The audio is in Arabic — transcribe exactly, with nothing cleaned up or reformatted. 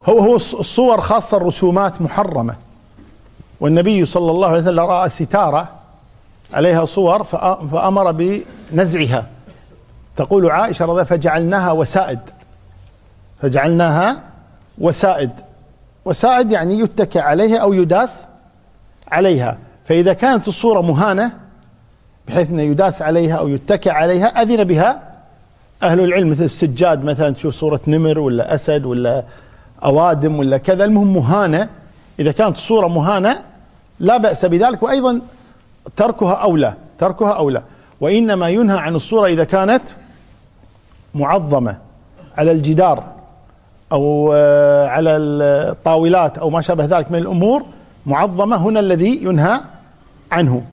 هو هو الصور خاصة الرسومات محرمة، والنبي صلى الله عليه وسلم رأى ستارة عليها صور فأمر بنزعها. تقول عائشة رضي الله عنها فجعلناها وسائد، فجعلناها وسائد. وسائد يعني يتكى عليها أو يداس عليها، فإذا كانت الصورة مهانة بحيث أنه يداس عليها أو يتكى عليها أذن بها أهل العلم، مثل السجاد مثلا تشوف صورة نمر ولا أسد ولا أوادم ولا كذا، المهم مهانة. إذا كانت الصورة مهانة لا بأس بذلك، وأيضا تركها أولى، تركها أولى. وإنما ينهى عن الصورة إذا كانت معظمة على الجدار أو على الطاولات أو ما شابه ذلك من الأمور، معظمة، هنا الذي ينهى عنه.